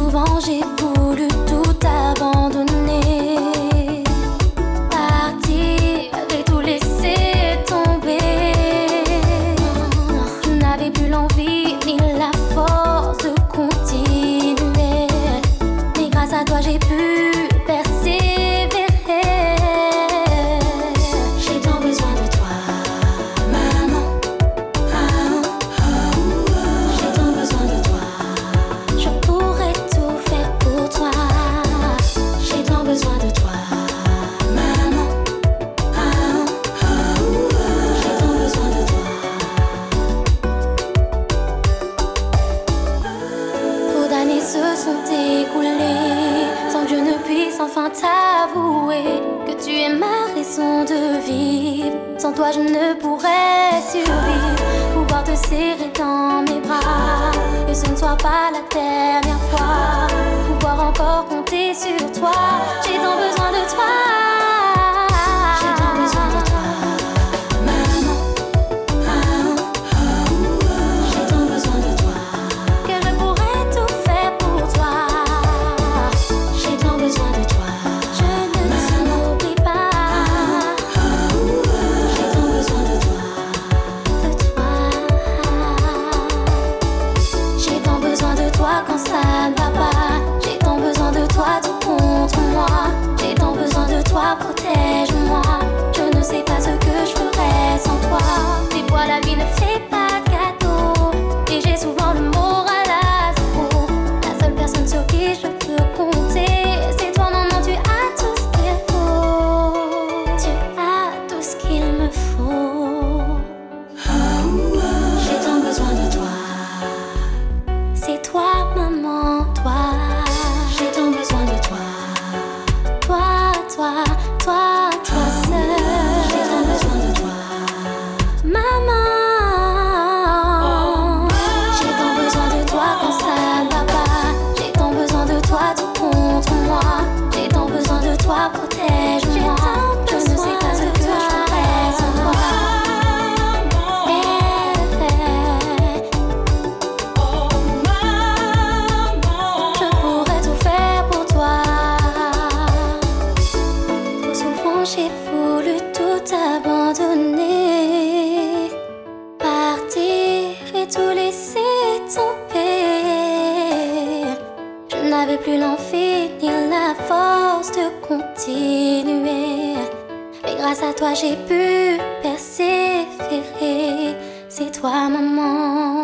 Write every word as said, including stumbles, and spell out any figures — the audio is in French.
souvent j'ai voulu tout abandonner, partir et tout laisser tomber. Je n'avais plus l'envie ni la force de continuer, mais grâce à toi j'ai pu persévérer. J'ai tant besoin de toi, maman, maman. J'ai tant besoin de toi, je pourrais tout faire pour toi. J'ai tant besoin de toi, maman, maman. J'ai tant besoin de toi. Trop d'années se sont écoulées sans que je ne puisse enfin t'avouer que tu es ma raison de vivre. Sans toi je ne pourrais survivre. Pouvoir te serrer dans mes bras, que ce ne soit pas la dernière fois. Pouvoir encore compter sur toi. J'ai tant besoin de toi. J'ai tant besoin de toi, maman, maman. J'ai tant besoin de toi que je pourrais tout faire pour toi. J'ai tant besoin de toi, je ne t'oublie pas. J'ai tant besoin de toi, de toi. J'ai tant besoin de toi quand ça ne va pas. J'ai tant besoin de toi tout contre moi. J'ai tant besoin de toi, protège-moi. Je ne sais pas ce que je ferais sans toi. Des fois la vie ne fait pas de cadeau et j'ai souvent le moral à zéro. La seule personne sur qui je peux compter, c'est toi maman, tu as tout ce qu'il faut. Tu as tout ce qu'il me faut. J'ai tant besoin de toi. C'est toi maman, toi. J'ai tant besoin de toi. Toi, toi, toi, toi seul. J'ai tant besoin de toi, maman. J'ai tant besoin de toi quand ça ne va pas. J'ai tant besoin de toi tout contre moi. J'ai tant besoin de toi, protège-moi. Je ne sais pas ce que je ferais sans toi. Eh, eh. Je pourrais tout faire pour toi. Trop souvent j'ai voulu tout abandonner, partir et tout laisser tomber. Je n'avais plus l'envie ni la force de continuer, mais grâce à toi j'ai pu persévérer. C'est toi maman.